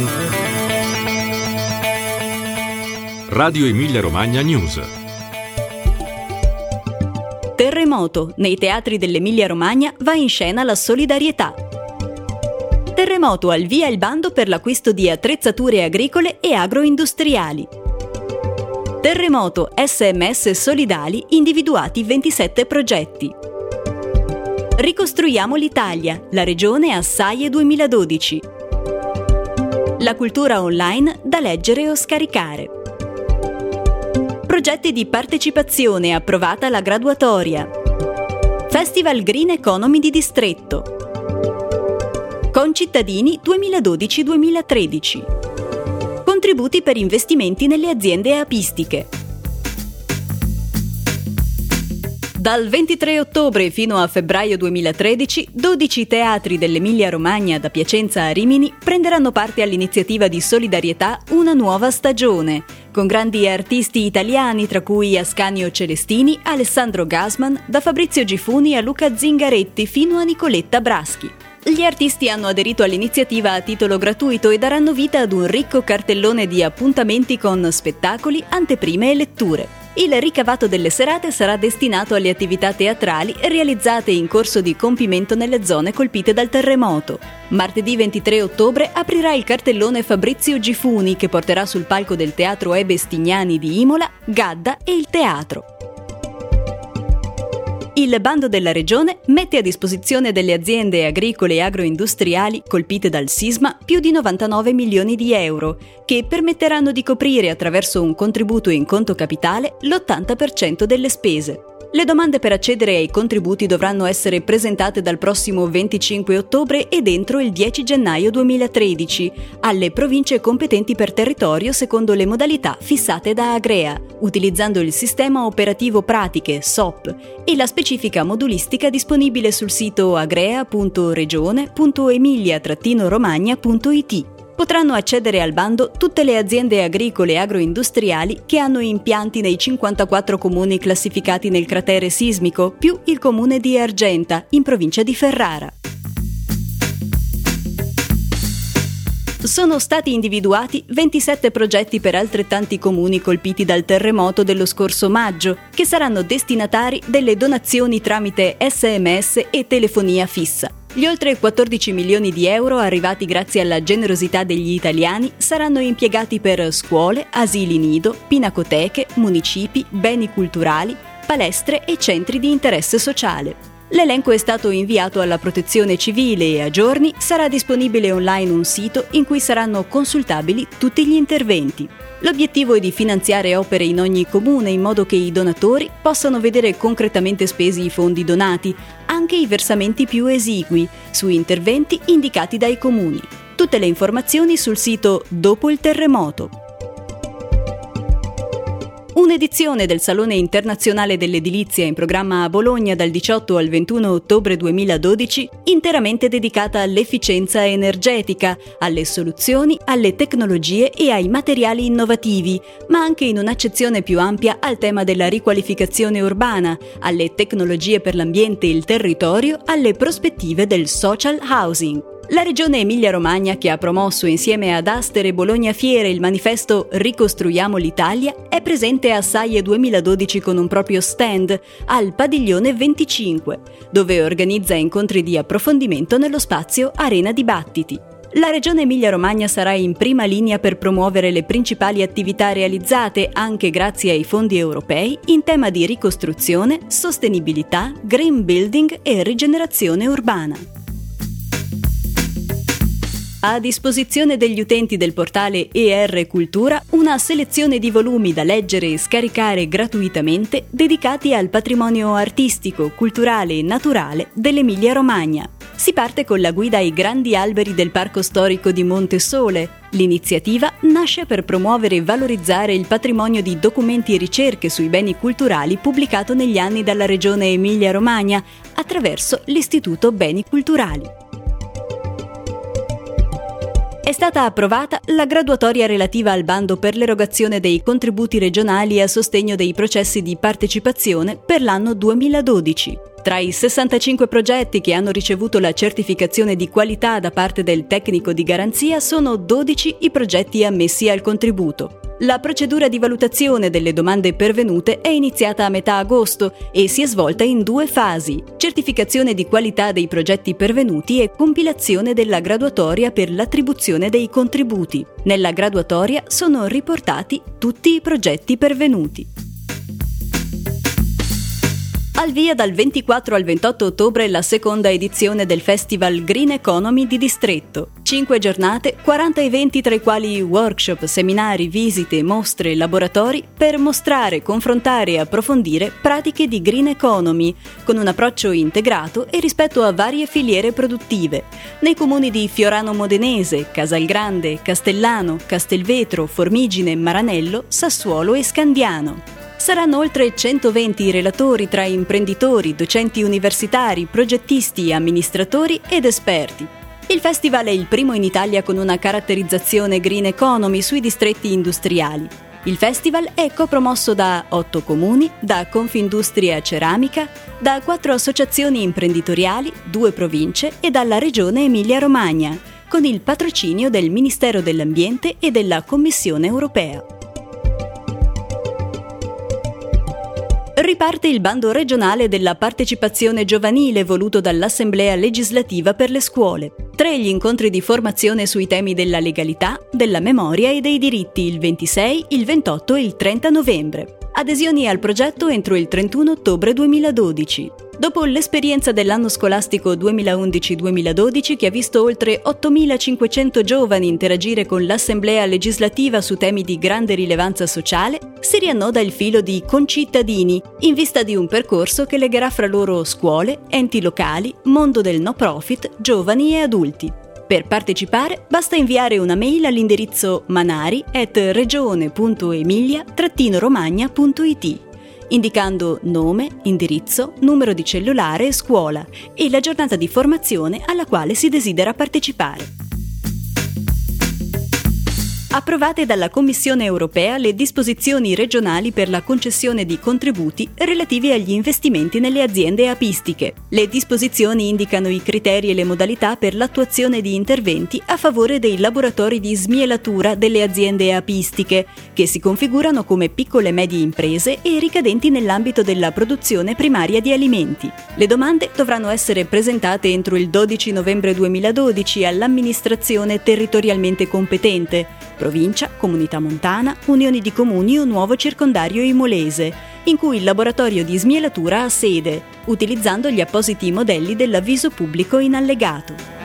Radio Emilia Romagna News. Terremoto. Nei teatri dell'Emilia Romagna va in scena la solidarietà. Terremoto, al via il bando per l'acquisto di attrezzature agricole e agroindustriali. Terremoto, SMS solidali, individuati 27 progetti. Ricostruiamo l'Italia, la regione Assaie 2012. La cultura online da leggere o scaricare. Progetti di partecipazione, approvata la graduatoria. Festival Green Economy di Distretto. Concittadini 2012-2013. Contributi per investimenti nelle aziende apistiche. Dal 23 ottobre fino a febbraio 2013, 12 teatri dell'Emilia-Romagna, da Piacenza a Rimini, prenderanno parte all'iniziativa di solidarietà Una nuova stagione, con grandi artisti italiani, tra cui Ascanio Celestini, Alessandro Gasman, da Fabrizio Gifuni a Luca Zingaretti fino a Nicoletta Braschi. Gli artisti hanno aderito all'iniziativa a titolo gratuito e daranno vita ad un ricco cartellone di appuntamenti con spettacoli, anteprime e letture. Il ricavato delle serate sarà destinato alle attività teatrali realizzate in corso di compimento nelle zone colpite dal terremoto. Martedì 23 ottobre aprirà il cartellone Fabrizio Gifuni, che porterà sul palco del Teatro Ebe Stignani di Imola, Gadda e il teatro. Il bando della Regione mette a disposizione delle aziende agricole e agroindustriali colpite dal sisma più di 99 milioni di euro, che permetteranno di coprire attraverso un contributo in conto capitale l'80% delle spese. Le domande per accedere ai contributi dovranno essere presentate dal prossimo 25 ottobre e entro il 10 gennaio 2013 alle province competenti per territorio secondo le modalità fissate da Agrea, utilizzando il sistema operativo pratiche SOP e la specifica modulistica disponibile sul sito agrea.regione.emilia-romagna.it. Potranno accedere al bando tutte le aziende agricole e agroindustriali che hanno impianti nei 54 comuni classificati nel cratere sismico, più il comune di Argenta, in provincia di Ferrara. Sono stati individuati 27 progetti per altrettanti comuni colpiti dal terremoto dello scorso maggio, che saranno destinatari delle donazioni tramite SMS e telefonia fissa. Gli oltre 14 milioni di euro arrivati grazie alla generosità degli italiani saranno impiegati per scuole, asili nido, pinacoteche, municipi, beni culturali, palestre e centri di interesse sociale. L'elenco è stato inviato alla Protezione Civile e a giorni sarà disponibile online un sito in cui saranno consultabili tutti gli interventi. L'obiettivo è di finanziare opere in ogni comune in modo che i donatori possano vedere concretamente spesi i fondi donati, anche i versamenti più esigui, su interventi indicati dai comuni. Tutte le informazioni sul sito Dopo il terremoto. Un'edizione del Salone Internazionale dell'Edilizia in programma a Bologna dal 18 al 21 ottobre 2012, interamente dedicata all'efficienza energetica, alle soluzioni, alle tecnologie e ai materiali innovativi, ma anche in un'accezione più ampia al tema della riqualificazione urbana, alle tecnologie per l'ambiente e il territorio, alle prospettive del social housing. La Regione Emilia-Romagna, che ha promosso insieme ad Aster e Bologna Fiere il manifesto Ricostruiamo l'Italia, è presente a Assaie 2012 con un proprio stand al Padiglione 25, dove organizza incontri di approfondimento nello spazio Arena Dibattiti. La Regione Emilia-Romagna sarà in prima linea per promuovere le principali attività realizzate, anche grazie ai fondi europei, in tema di ricostruzione, sostenibilità, green building e rigenerazione urbana. A disposizione degli utenti del portale ER Cultura una selezione di volumi da leggere e scaricare gratuitamente dedicati al patrimonio artistico, culturale e naturale dell'Emilia-Romagna. Si parte con la guida ai grandi alberi del Parco Storico di Monte Sole. L'iniziativa nasce per promuovere e valorizzare il patrimonio di documenti e ricerche sui beni culturali pubblicato negli anni dalla Regione Emilia-Romagna attraverso l'Istituto Beni Culturali. È stata approvata la graduatoria relativa al bando per l'erogazione dei contributi regionali a sostegno dei processi di partecipazione per l'anno 2012. Tra i 65 progetti che hanno ricevuto la certificazione di qualità da parte del tecnico di garanzia sono 12 i progetti ammessi al contributo. La procedura di valutazione delle domande pervenute è iniziata a metà agosto e si è svolta in 2 fasi: certificazione di qualità dei progetti pervenuti e compilazione della graduatoria per l'attribuzione dei contributi. Nella graduatoria sono riportati tutti i progetti pervenuti. Al via dal 24 al 28 ottobre la seconda edizione del Festival Green Economy di Distretto. 5 giornate, 40 eventi tra i quali workshop, seminari, visite, mostre, laboratori per mostrare, confrontare e approfondire pratiche di Green Economy con un approccio integrato e rispetto a varie filiere produttive. Nei comuni di Fiorano Modenese, Casalgrande, Castellano, Castelvetro, Formigine, Maranello, Sassuolo e Scandiano. Saranno oltre 120 i relatori tra imprenditori, docenti universitari, progettisti, amministratori ed esperti. Il festival è il primo in Italia con una caratterizzazione Green Economy sui distretti industriali. Il festival è copromosso da 8 comuni, da Confindustria Ceramica, da 4 associazioni imprenditoriali, 2 province e dalla Regione Emilia-Romagna, con il patrocinio del Ministero dell'Ambiente e della Commissione Europea. Riparte il bando regionale della partecipazione giovanile voluto dall'Assemblea legislativa per le scuole. 3 gli incontri di formazione sui temi della legalità, della memoria e dei diritti il 26, il 28 e il 30 novembre. Adesioni al progetto entro il 31 ottobre 2012. Dopo l'esperienza dell'anno scolastico 2011-2012 che ha visto oltre 8.500 giovani interagire con l'Assemblea legislativa su temi di grande rilevanza sociale, si riannoda il filo di Concittadini, in vista di un percorso che legherà fra loro scuole, enti locali, mondo del no profit, giovani e adulti. Per partecipare basta inviare una mail all'indirizzo manari@regione.emilia-romagna.it indicando nome, indirizzo, numero di cellulare e scuola e la giornata di formazione alla quale si desidera partecipare. Approvate dalla Commissione europea le disposizioni regionali per la concessione di contributi relativi agli investimenti nelle aziende apistiche. Le disposizioni indicano i criteri e le modalità per l'attuazione di interventi a favore dei laboratori di smielatura delle aziende apistiche, che si configurano come piccole e medie imprese e ricadenti nell'ambito della produzione primaria di alimenti. Le domande dovranno essere presentate entro il 12 novembre 2012 all'amministrazione territorialmente competente, provincia, comunità montana, unioni di comuni o nuovo circondario imolese, in cui il laboratorio di smielatura ha sede, utilizzando gli appositi modelli dell'avviso pubblico in allegato.